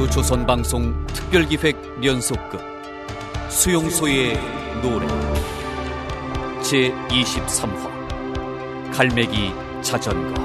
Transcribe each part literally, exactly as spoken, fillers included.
조선방송 특별기획 연속극 수용소의 노래 제이십삼 화 갈매기 자전거.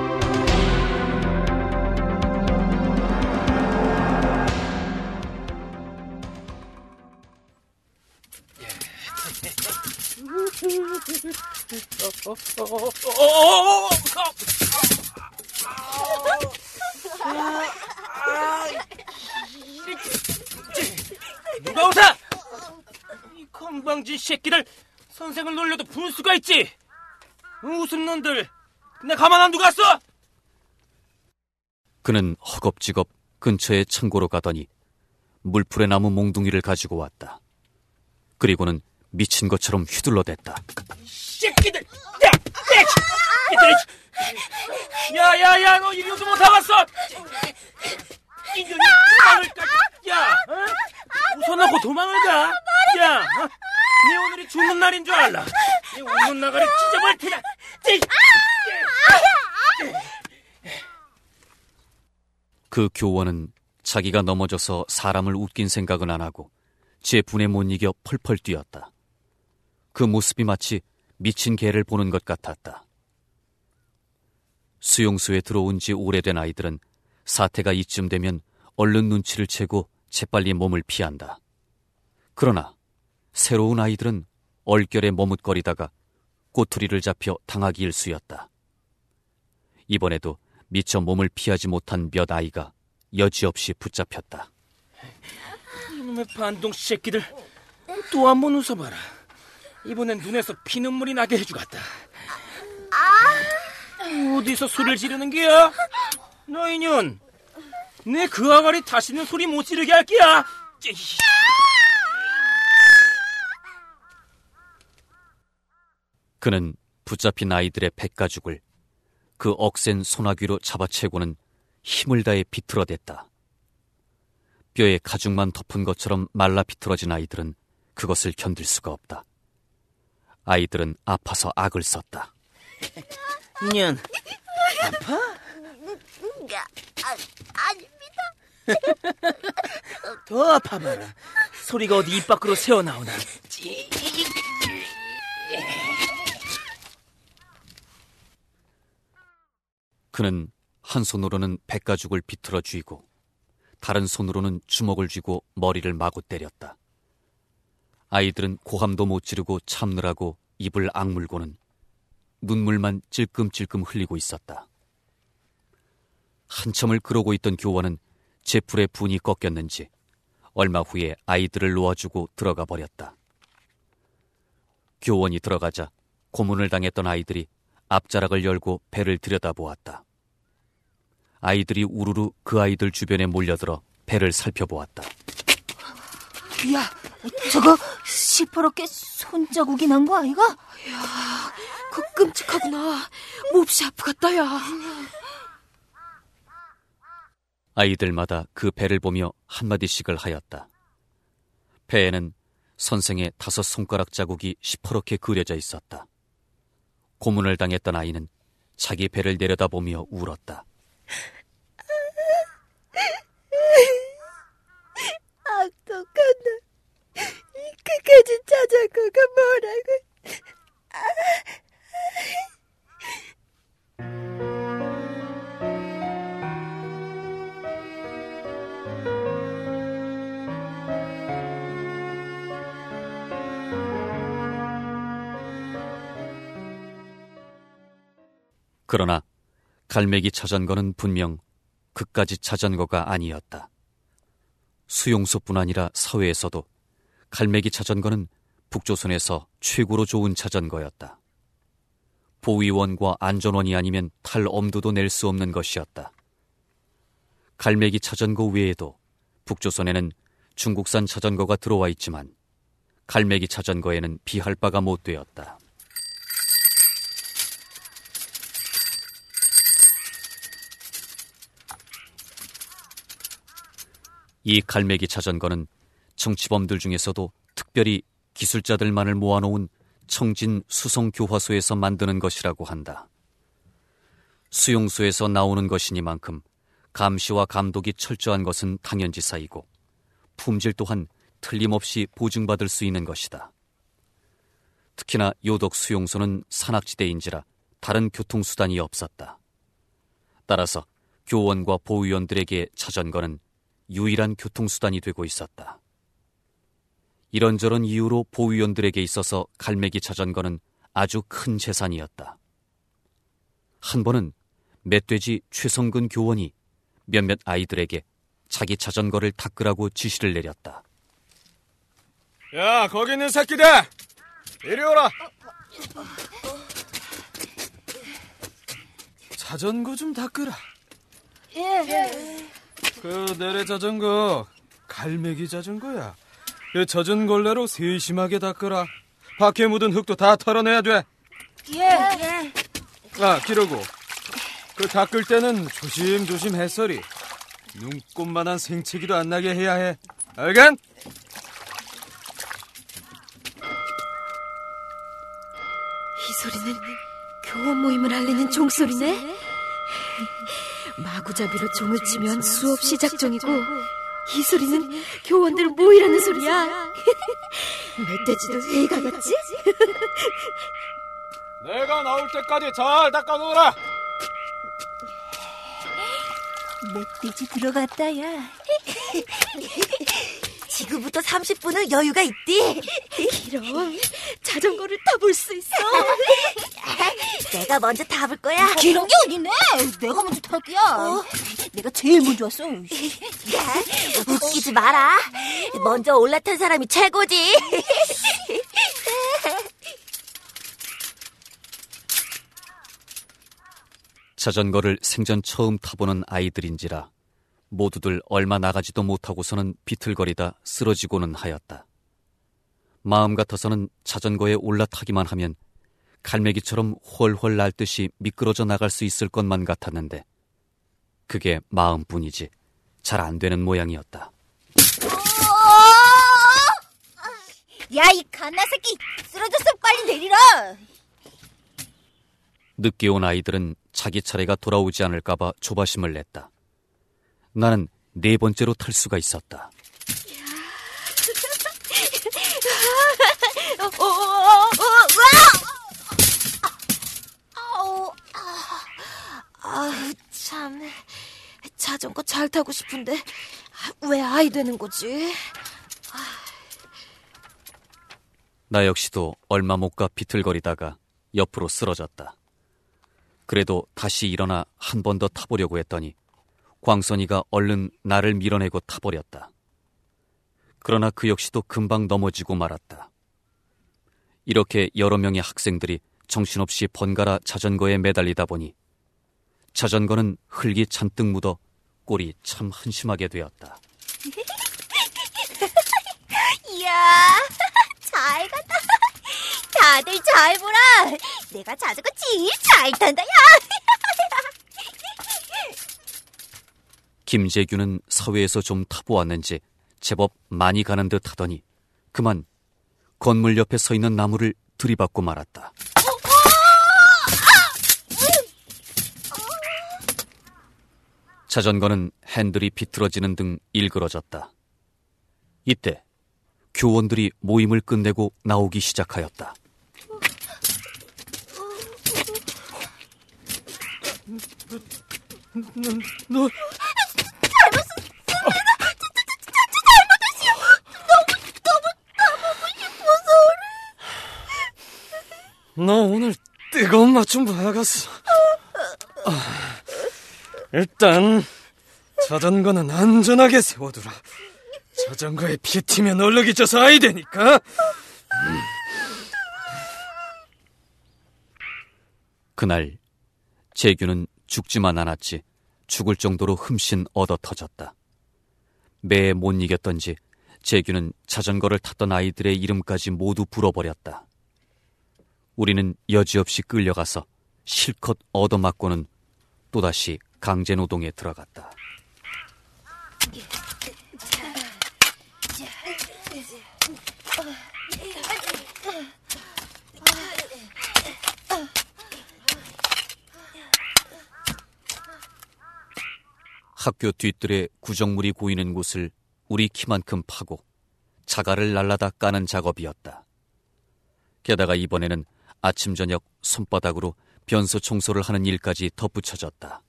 누가 오사! 이 건방진 새끼들, 선생을 놀려도 분수가 있지. 웃은 놈들, 내 가만 안 두고 갔어. 그는 허겁지겁 근처의 창고로 가더니 물풀에 나무 몽둥이를 가지고 왔다. 그리고는 미친 것처럼 휘둘러댔다. 새끼들! 야! 야! 야! 야! 너 이리도 못 와봤어! 이년이 도망을 까! 야! 어? 웃어놓고 도망을 가! 야! 어? 네 오늘이 죽는 날인 줄 알라! 네 웃는 나가리 찢어버릴 테냐! 그 교원은 자기가 넘어져서 사람을 웃긴 생각은 안 하고 제 분에 못 이겨 펄펄 뛰었다. 그 모습이 마치 미친 개를 보는 것 같았다. 수용소에 들어온 지 오래된 아이들은 사태가 이쯤 되면 얼른 눈치를 채고 재빨리 몸을 피한다. 그러나 새로운 아이들은 얼결에 머뭇거리다가 꼬투리를 잡혀 당하기 일쑤였다. 이번에도 미처 몸을 피하지 못한 몇 아이가 여지없이 붙잡혔다. 이놈의 반동 새끼들, 또 한 번 웃어봐라. 이번엔 눈에서 피눈물이 나게 해주겠다. 어디서 소리를 지르는 게야? 너 이년, 내 그 아가리 다시는 소리 못 지르게 할 게야. 그는 붙잡힌 아이들의 백가죽을 그 억센 소나귀로 잡아채고는 힘을 다해 비틀어댔다. 뼈에 가죽만 덮은 것처럼 말라 비틀어진 아이들은 그것을 견딜 수가 없다. 아이들은 아파서 악을 썼다. 이년, 아파? 아, 아닙니다. 더 아파봐라. 소리가 어디 입 밖으로 새어나오나. 그는 한 손으로는 백가죽을 비틀어 쥐고 다른 손으로는 주먹을 쥐고 머리를 마구 때렸다. 아이들은 고함도 못 지르고 참느라고 입을 악물고는 눈물만 찔끔찔끔 흘리고 있었다. 한참을 그러고 있던 교원은 제풀의 분이 꺾였는지 얼마 후에 아이들을 놓아주고 들어가 버렸다. 교원이 들어가자 고문을 당했던 아이들이 앞자락을 열고 배를 들여다보았다. 아이들이 우르르 그 아이들 주변에 몰려들어 배를 살펴보았다. 야, 저거 시퍼렇게 손자국이 난 거 아이가? 야, 그 끔찍하구나. 몹시 아프겠다, 야. 아이들마다 그 배를 보며 한마디씩을 하였다. 배에는 선생의 다섯 손가락 자국이 시퍼렇게 그려져 있었다. 고문을 당했던 아이는 자기 배를 내려다보며 울었다. 악독한 놈, 그까지 자전거가 뭐라고. 그러나 갈매기 자전거는 분명 그까지 자전거가 아니었다. 수용소뿐 아니라 사회에서도 갈매기 자전거는 북조선에서 최고로 좋은 자전거였다. 보위원과 안전원이 아니면 탈 엄두도 낼 수 없는 것이었다. 갈매기 자전거 외에도 북조선에는 중국산 자전거가 들어와 있지만 갈매기 자전거에는 비할 바가 못 되었다. 이 갈매기 자전거는 정치범들 중에서도 특별히 기술자들만을 모아놓은 청진 수성교화소에서 만드는 것이라고 한다. 수용소에서 나오는 것이니만큼 감시와 감독이 철저한 것은 당연지사이고 품질 또한 틀림없이 보증받을 수 있는 것이다. 특히나 요덕 수용소는 산악지대인지라 다른 교통수단이 없었다. 따라서 교원과 보위원들에게 자전거는 유일한 교통수단이 되고 있었다. 이런저런 이유로 보위원들에게 있어서 갈매기 자전거는 아주 큰 재산이었다. 한 번은 멧돼지 최성근 교원이 몇몇 아이들에게 자기 자전거를 닦으라고 지시를 내렸다. 야, 거기 있는 새끼들! 이리 오라! 자전거 좀 닦으라. 예. 그 내래 자전거 갈매기 자전거야. 그 젖은 걸레로 세심하게 닦으라. 밖에 묻은 흙도 다 털어내야 돼. 예. 예. 아, 기르고 그 닦을 때는 조심조심 해서리. 눈꽃만한 생채기도 안 나게 해야 해. 알겠? 이 소리는 교원 모임을 알리는 종소리네. 마구잡이로 종을 치면 수없이 작종이고 이 소리는 교원들 모이라는 소리야. 멧돼지도 애가 같지? 내가 나올 때까지 잘 닦아놓으라. 멧돼지 들어갔다, 야. 지금부터 삼십 분은 여유가 있디. 그럼 자전거를 타볼 수 있어. 내가 먼저 타볼 거야. 그런 게 어딨네. 내가 먼저 탈게야. 어? 내가 제일 먼저 왔어. 웃기지 마라. 먼저 올라탄 사람이 최고지. 자전거를 생전 처음 타보는 아이들인지라 모두들 얼마 나가지도 못하고서는 비틀거리다 쓰러지고는 하였다. 마음 같아서는 자전거에 올라타기만 하면 갈매기처럼 훨훨 날듯이 미끄러져 나갈 수 있을 것만 같았는데 그게 마음뿐이지 잘 안 되는 모양이었다. 야, 이 갓나 새끼, 쓰러졌으면 빨리 내리라. 늦게 온 아이들은 자기 차례가 돌아오지 않을까봐 조바심을 냈다. 나는 네 번째로 탈 수가 있었다. 어, 어, 어, 어, 아, 아, 참. 자전거 잘 타고 싶은데 왜 아이 되는 거지? 나 역시도 얼마 못 가 비틀거리다가 옆으로 쓰러졌다. 그래도 다시 일어나 한 번 더 타보려고 했더니 광선이가 얼른 나를 밀어내고 타버렸다. 그러나 그 역시도 금방 넘어지고 말았다. 이렇게 여러 명의 학생들이 정신없이 번갈아 자전거에 매달리다 보니 자전거는 흙이 잔뜩 묻어 꼴이 참 한심하게 되었다. 이야, 잘 간다. 다들 잘 보라. 내가 자전거 제일 잘 탄다, 야. 김재규는 사회에서 좀 타보았는지 제법 많이 가는 듯 하더니 그만 건물 옆에 서 있는 나무를 들이받고 말았다. 자전거는 핸들이 비틀어지는 등 일그러졌다. 이때 교원들이 모임을 끝내고 나오기 시작하였다. 너, 너... 너 오늘 뜨거운 맛 좀 봐야겠어. 아, 일단 자전거는 안전하게 세워두라. 자전거에 피 튀면 얼룩이 져서 아이 되니까. 음. 그날 재규는 죽지만 않았지 죽을 정도로 흠씬 얻어터졌다. 매에 못 이겼던지 재규는 자전거를 탔던 아이들의 이름까지 모두 불어버렸다. 우리는 여지없이 끌려가서 실컷 얻어맞고는 또다시 강제노동에 들어갔다. 학교 뒤뜰에 구정물이 고이는 곳을 우리 키만큼 파고 자갈을 날라다 까는 작업이었다. 게다가 이번에는 아침 저녁 손바닥으로 변소 청소를 하는 일까지 덧붙여졌다.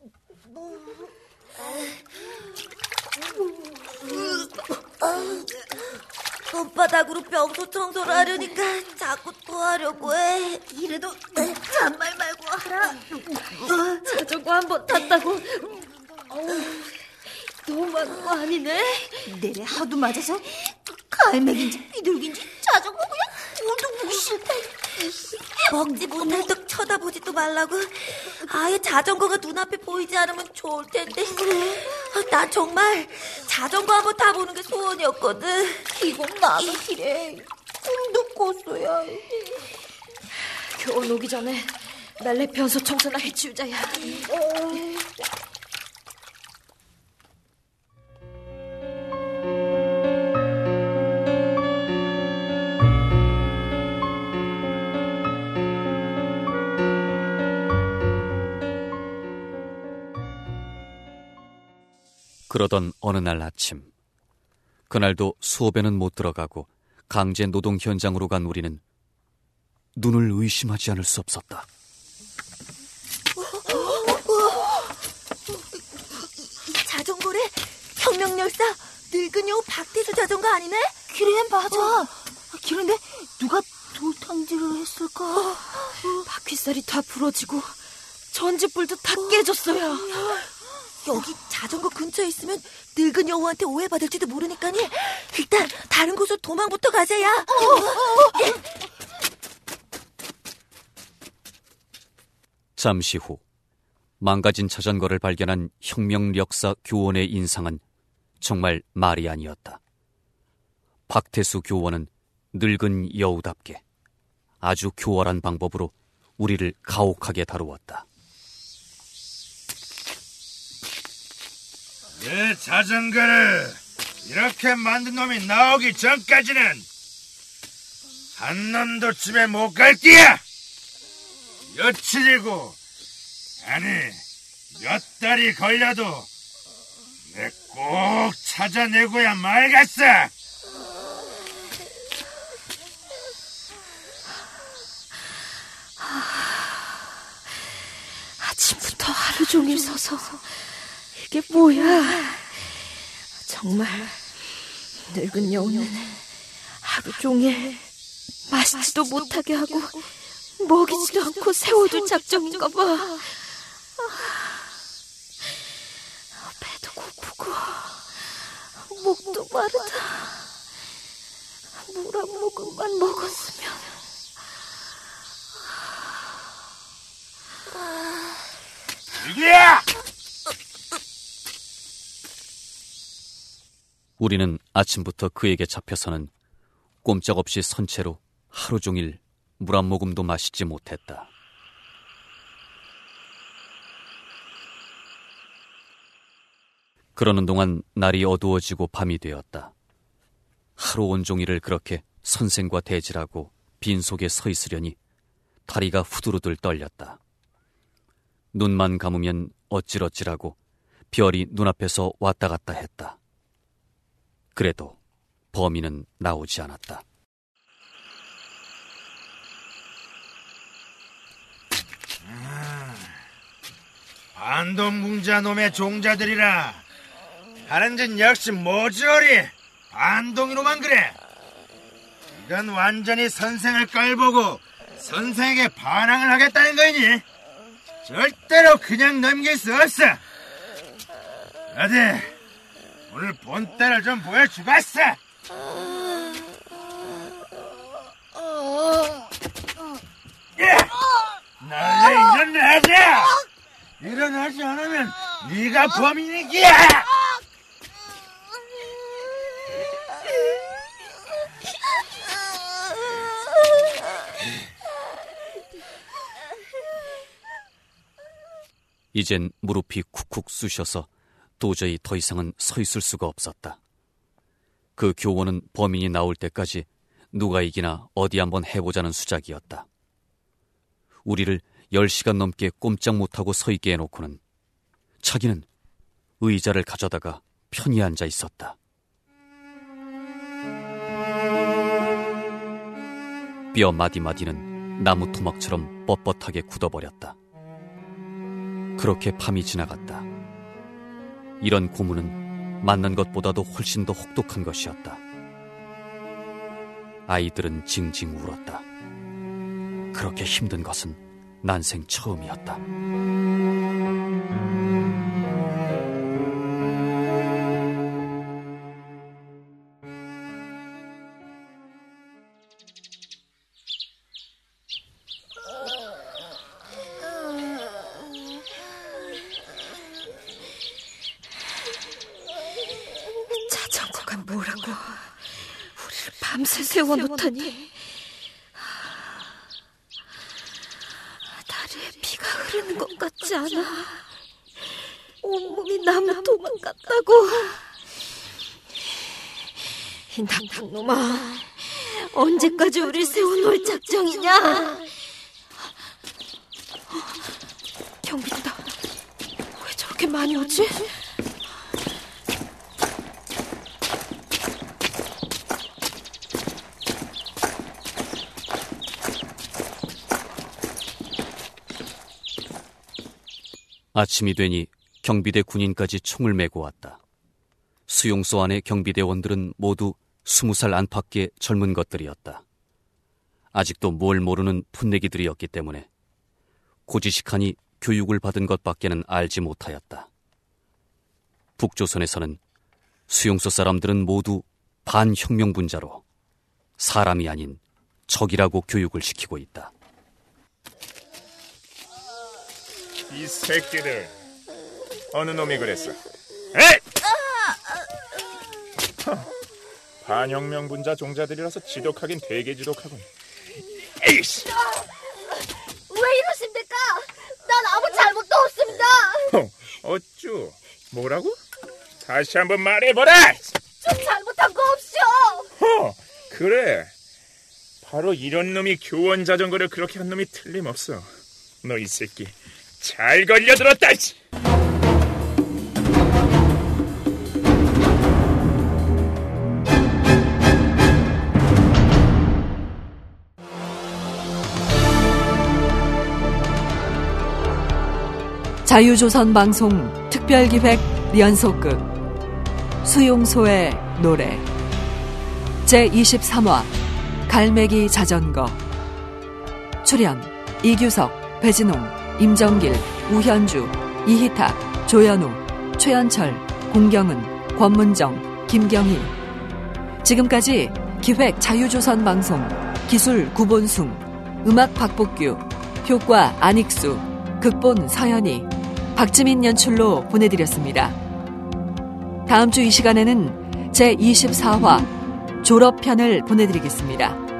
손바닥으로 변소 청소를 하려니까 자꾸 또 하려고 해. 이래도 잔말 말고 하라. 자전거 한 번 탔다고 너무한 거 아니네? 내래 하도 맞아서 갈매기인지 비둘기인지 자전거 그냥 오도 보기 싫다. 먹지 못할 떡 쳐다보지도 말라고. 아예 자전거가 눈앞에 보이지 않으면 좋을 텐데. 난 정말 자전거 한번 타보는 게 소원이었거든. 이건 나도 그래. 꿈도 꿨어야. 교원 오기 전에 날래 변소 청소나 해치우자야. 그러던 어느 날 아침, 그날도 수업에는 못 들어가고 강제 노동 현장으로 간 우리는 눈을 의심하지 않을 수 없었다. 자전거래? 혁명열사 늙은 여우 박태수 자전거 아니네? 그래 맞아. 그런데 누가 돌탕질을 했을까? 바퀴살이 다 부러지고 전지불도 다 깨졌어요. 여기 자전거 근처에 있으면 늙은 여우한테 오해받을지도 모르니까니 일단 다른 곳으로 도망부터 가자야. 어, 어, 어. 잠시 후 망가진 자전거를 발견한 혁명력사 교원의 인상은 정말 말이 아니었다. 박태수 교원은 늙은 여우답게 아주 교활한 방법으로 우리를 가혹하게 다루었다. 내 자전거를 이렇게 만든 놈이 나오기 전까지는 한 놈도 집에 못 갈 끼야. 며칠이고 아니 몇 달이 걸려도 내 꼭 찾아내고야 말겠어. 아침부터 하루 종일 서서 이게 뭐야? 정말 늙은 여우는 하루 종일 마시지도 못하게 하고 먹이지도 않고 세워둘 작정인가 봐. 배도 고프고 목도 마르다. 물 한 모금만 먹었으면. 이기야! 우리는 아침부터 그에게 잡혀서는 꼼짝없이 선체로 하루 종일 물 한 모금도 마시지 못했다. 그러는 동안 날이 어두워지고 밤이 되었다. 하루 온종일을 그렇게 선생과 대질하고 빈속에 서 있으려니 다리가 후두루들 떨렸다. 눈만 감으면 어찔어찔하고 별이 눈앞에서 왔다 갔다 했다. 그래도 범인은 나오지 않았다. 반동궁자 놈의 종자들이라. 하는 짓 역시 모조리 반동이로만 그래. 이건 완전히 선생을 깔보고 선생에게 반항을 하겠다는 거이니 절대로 그냥 넘길 수 없어. 어디 오늘 본때를 좀 보여주겠어. 예! 나를 일어나자. 일어나지 않으면 네가 범인이기야. 이젠 무릎이 쿡쿡 쑤셔서 도저히 더 이상은 서 있을 수가 없었다. 그 교원은 범인이 나올 때까지 누가 이기나 어디 한번 해보자는 수작이었다. 우리를 열 시간 넘게 꼼짝 못하고 서 있게 해놓고는 자기는 의자를 가져다가 편히 앉아 있었다. 뼈 마디마디는 나무 토막처럼 뻣뻣하게 굳어버렸다. 그렇게 밤이 지나갔다. 이런 고문은 맞는 것보다도 훨씬 더 혹독한 것이었다. 아이들은 징징 울었다. 그렇게 힘든 것은 난생 처음이었다. 자전거가 뭐라고 우리를 밤새 세워놓다니. 다리에 피가 흐르는 것 같지 않아? 온몸이 나무 도막 같다고. 이 나쁜 놈아, 언제까지 우릴 세워놓을 작정이냐? 경비대다. 왜 저렇게 많이 오지? 아침이 되니 경비대 군인까지 총을 메고 왔다. 수용소 안의 경비대원들은 모두 스무 살 안팎의 젊은 것들이었다. 아직도 뭘 모르는 풋내기들이었기 때문에 고지식하니 교육을 받은 것밖에는 알지 못하였다. 북조선에서는 수용소 사람들은 모두 반혁명분자로 사람이 아닌 적이라고 교육을 시키고 있다. 이 새끼들, 어느 놈이 그랬어? 에이! 반혁명분자 종자들이라서 지독하긴 되게 지독하군. 에이씨! 왜 이러십니까? 난 아무 잘못도 없습니다. 어, 어쭈? 뭐라고? 다시 한번 말해보라! 좀 잘못한 거 없쇼. 어, 그래. 바로 이런 놈이 교원 자전거를 그렇게 한 놈이 틀림없어. 너 이 새끼 잘 걸려들었다. 자유조선 방송 특별기획 연속극 수용소의 노래 제이십삼 화 갈매기 자전거. 출연 이규석, 배진홍, 임정길, 우현주, 이희탁, 조현우, 최현철, 공경은, 권문정, 김경희. 지금까지 기획 자유조선 방송, 기술 구본숭, 음악 박복규, 효과 안익수, 극본 서연이, 박지민 연출로 보내드렸습니다. 다음 주 이 시간에는 제이십사 화 졸업편을 보내드리겠습니다.